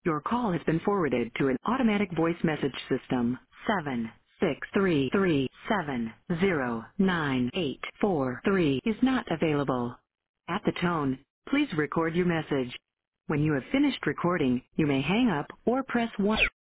Your call has been forwarded to an automatic voice message system. 76337098843 is not available. At the tone, please record your message. When you have finished recording, you may hang up or press 1.